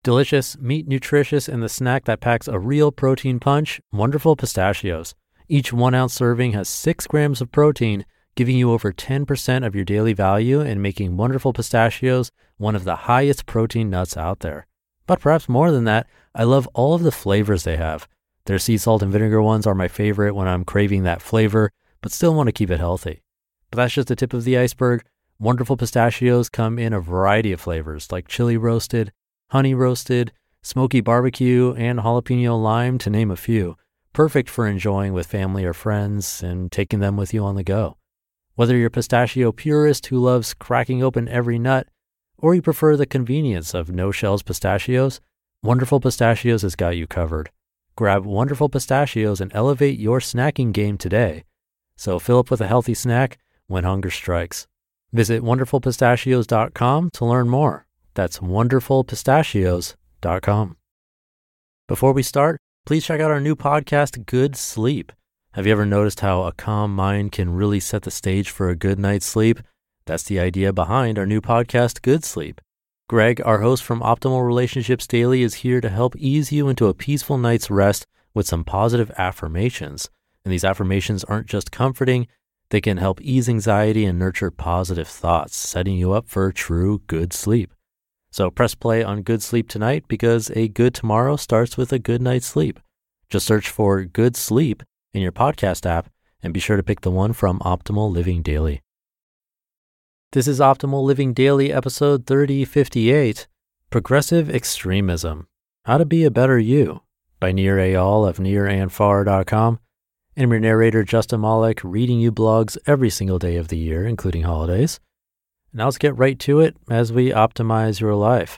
Delicious, meat nutritious, and the snack that packs a real protein punch, Wonderful Pistachios. Each 1 ounce serving has 6 grams of protein, giving you over 10% of your daily value and making Wonderful Pistachios one of the highest protein nuts out there. But perhaps more than that, I love all of the flavors they have. Their sea salt and vinegar ones are my favorite when I'm craving that flavor, but still want to keep it healthy. But that's just the tip of the iceberg. Wonderful Pistachios come in a variety of flavors like chili roasted, honey roasted, smoky barbecue, and jalapeno lime, to name a few. Perfect for enjoying with family or friends and taking them with you on the go. Whether you're a pistachio purist who loves cracking open every nut, or you prefer the convenience of no-shells pistachios, Wonderful Pistachios has got you covered. Grab Wonderful Pistachios and elevate your snacking game today. So fill up with a healthy snack when hunger strikes. Visit wonderfulpistachios.com to learn more. That's wonderfulpistachios.com. Before we start, please check out our new podcast, Good Sleep. Have you ever noticed how a calm mind can really set the stage for a good night's sleep? That's the idea behind our new podcast, Good Sleep. Greg, our host from Optimal Relationships Daily, is here to help ease you into a peaceful night's rest with some positive affirmations. And these affirmations aren't just comforting, they can help ease anxiety and nurture positive thoughts, setting you up for true good sleep. So press play on Good Sleep tonight because a good tomorrow starts with a good night's sleep. Just search for Good Sleep in your podcast app and be sure to pick the one from Optimal Living Daily. This is Optimal Living Daily, episode 3058, Progressive Extremism, How to Be a Better You, by Nir Eyal of nirandfar.com. And I'm your narrator, Justin Malik, reading you blogs every single day of the year, including holidays. Now let's get right to it as we optimize your life.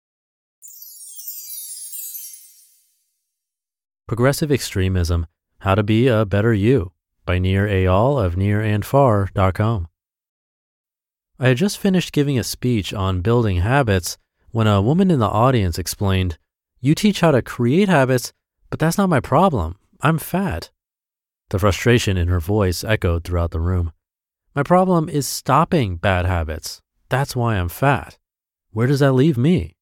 Progressive Extremism, How to Be a Better You, by Nir Eyal of nirandfar.com. I had just finished giving a speech on building habits when a woman in the audience explained, "You teach how to create habits, but that's not my problem. I'm fat." The frustration in her voice echoed throughout the room. My problem is stopping bad habits. That's why I'm fat. Where does that leave me?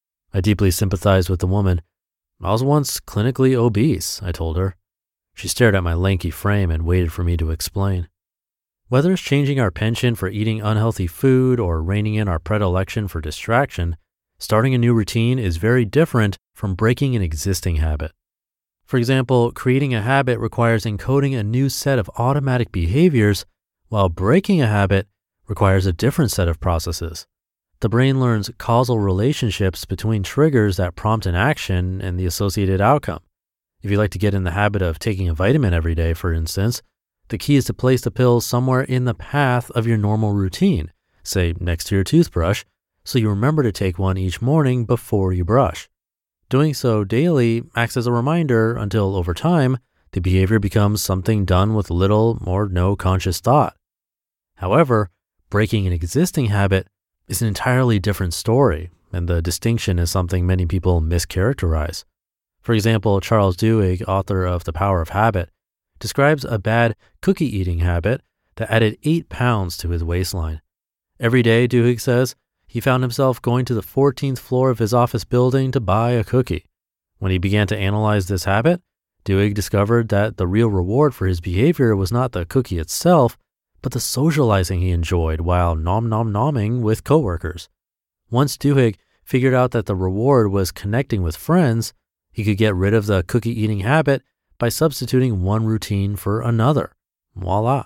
I deeply sympathized with the woman. I was once clinically obese, I told her. She stared at my lanky frame and waited for me to explain. Whether it's changing our penchant for eating unhealthy food or reining in our predilection for distraction, starting a new routine is very different from breaking an existing habit. For example, creating a habit requires encoding a new set of automatic behaviors, while breaking a habit requires a different set of processes. The brain learns causal relationships between triggers that prompt an action and the associated outcome. If you like to get in the habit of taking a vitamin every day, for instance, the key is to place the pill somewhere in the path of your normal routine, say next to your toothbrush, so you remember to take one each morning before you brush. Doing so daily acts as a reminder until over time, the behavior becomes something done with little or no conscious thought. However, breaking an existing habit is an entirely different story, and the distinction is something many people mischaracterize. For example, Charles Duhigg, author of The Power of Habit, describes a bad cookie eating habit that added 8 pounds to his waistline. Every day, Duhigg says, he found himself going to the 14th floor of his office building to buy a cookie. When he began to analyze this habit, Duhigg discovered that the real reward for his behavior was not the cookie itself, but the socializing he enjoyed while nom-nom-nomming with coworkers. Once Duhigg figured out that the reward was connecting with friends, he could get rid of the cookie-eating habit by substituting one routine for another. Voila.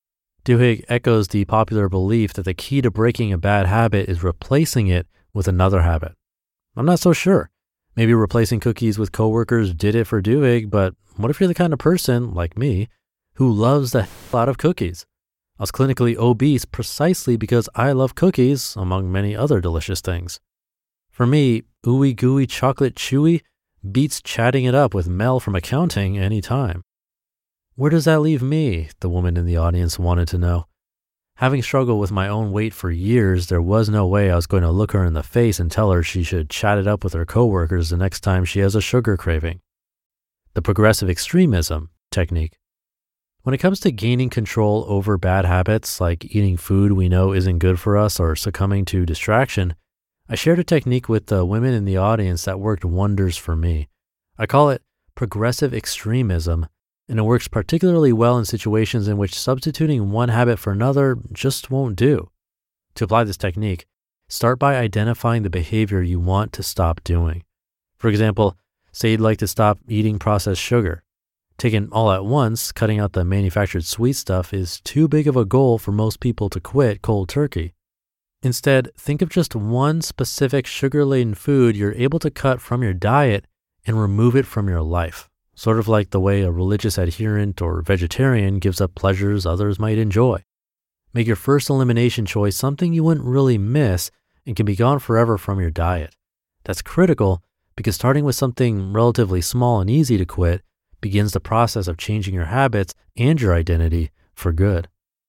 Duhigg echoes the popular belief that the key to breaking a bad habit is replacing it with another habit. I'm not so sure. Maybe replacing cookies with coworkers did it for Duhigg, but what if you're the kind of person, like me, who loves the hell out of cookies? I was clinically obese precisely because I love cookies, among many other delicious things. For me, ooey gooey chocolate chewy beats chatting it up with Mel from accounting any time. Where does that leave me? The woman in the audience wanted to know. Having struggled with my own weight for years, there was no way I was going to look her in the face and tell her she should chat it up with her coworkers the next time she has a sugar craving. The progressive extremism technique. When it comes to gaining control over bad habits like eating food we know isn't good for us or succumbing to distraction, I shared a technique with the women in the audience that worked wonders for me. I call it progressive extremism, and it works particularly well in situations in which substituting one habit for another just won't do. To apply this technique, start by identifying the behavior you want to stop doing. For example, say you'd like to stop eating processed sugar. Taken all at once, cutting out the manufactured sweet stuff is too big of a goal for most people to quit cold turkey. Instead, think of just one specific sugar-laden food you're able to cut from your diet and remove it from your life, sort of like the way a religious adherent or vegetarian gives up pleasures others might enjoy. Make your first elimination choice something you wouldn't really miss and can be gone forever from your diet. That's critical because starting with something relatively small and easy to quit begins the process of changing your habits and your identity for good.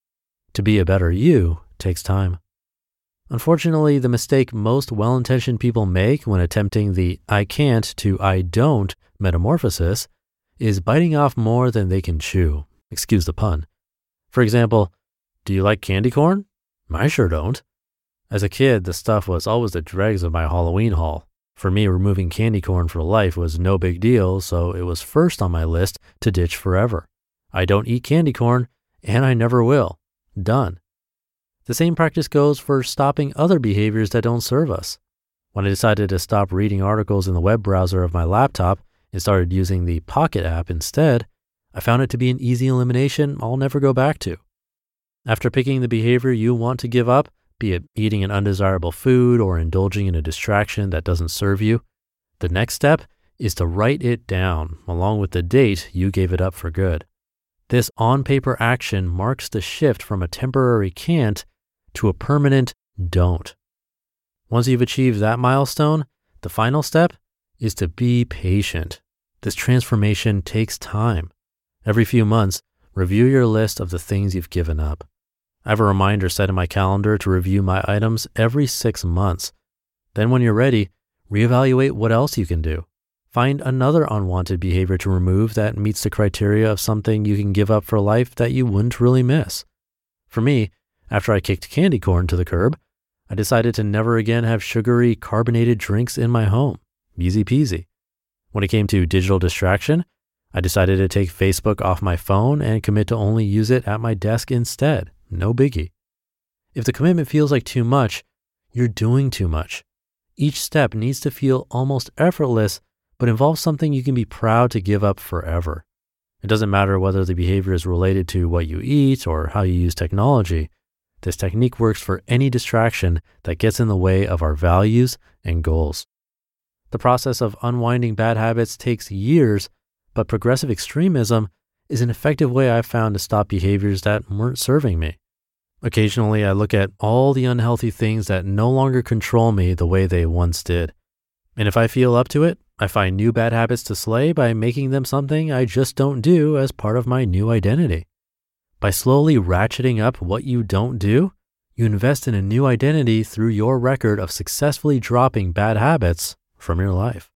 To be a better you takes time. Unfortunately, the mistake most well-intentioned people make when attempting the I can't to I don't metamorphosis is biting off more than they can chew. Excuse the pun. For example, do you like candy corn? I sure don't. As a kid, the stuff was always the dregs of my Halloween haul. For me, removing candy corn for life was no big deal, so it was first on my list to ditch forever. I don't eat candy corn, and I never will. Done. The same practice goes for stopping other behaviors that don't serve us. When I decided to stop reading articles in the web browser of my laptop and started using the Pocket app instead, I found it to be an easy elimination I'll never go back to. After picking the behavior you want to give up, be it eating an undesirable food or indulging in a distraction that doesn't serve you, the next step is to write it down along with the date you gave it up for good. This on-paper action marks the shift from a temporary can't to a permanent don't. Once you've achieved that milestone, the final step is to be patient. This transformation takes time. Every few months, review your list of the things you've given up. I have a reminder set in my calendar to review my items every 6 months. Then when you're ready, reevaluate what else you can do. Find another unwanted behavior to remove that meets the criteria of something you can give up for life that you wouldn't really miss. For me, after I kicked candy corn to the curb, I decided to never again have sugary, carbonated drinks in my home. Easy peasy. When it came to digital distraction, I decided to take Facebook off my phone and commit to only use it at my desk instead. No biggie. If the commitment feels like too much, you're doing too much. Each step needs to feel almost effortless, but involves something you can be proud to give up forever. It doesn't matter whether the behavior is related to what you eat or how you use technology. This technique works for any distraction that gets in the way of our values and goals. The process of unwinding bad habits takes years, but progressive extremism is an effective way I've found to stop behaviors that weren't serving me. Occasionally, I look at all the unhealthy things that no longer control me the way they once did. And if I feel up to it, I find new bad habits to slay by making them something I just don't do as part of my new identity. By slowly ratcheting up what you don't do, you invest in a new identity through your record of successfully dropping bad habits from your life.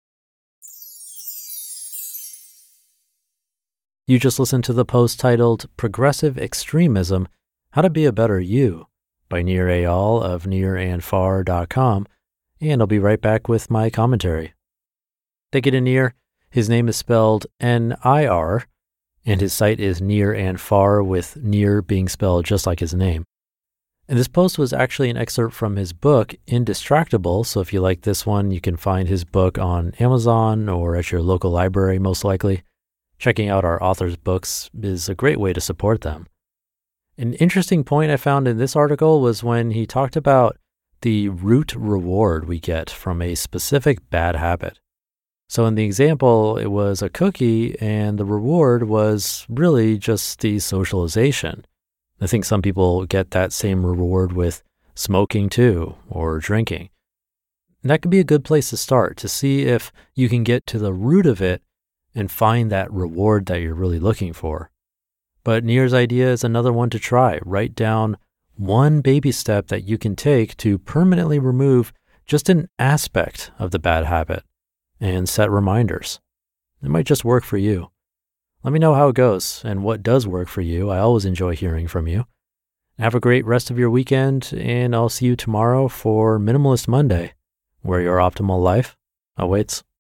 You just listened to the post titled Progressive Extremism, How to Be a Better You by Nir Eyal of nirandfar.com, and I'll be right back with my commentary. Thank you to Nir. His name is spelled N-I-R, and his site is Nir and Far, with Nir being spelled just like his name. And this post was actually an excerpt from his book, Indistractable, so if you like this one, you can find his book on Amazon or at your local library, most likely. Checking out our author's books is a great way to support them. An interesting point I found in this article was when he talked about the root reward we get from a specific bad habit. So in the example, it was a cookie, and the reward was really just the socialization. I think some people get that same reward with smoking too, or drinking. And that could be a good place to start, to see if you can get to the root of it and find that reward that you're really looking for. But Nir's idea is another one to try. Write down one baby step that you can take to permanently remove just an aspect of the bad habit, and set reminders. It might just work for you. Let me know how it goes and what does work for you. I always enjoy hearing from you. Have a great rest of your weekend, and I'll see you tomorrow for Minimalist Monday, where your optimal life awaits.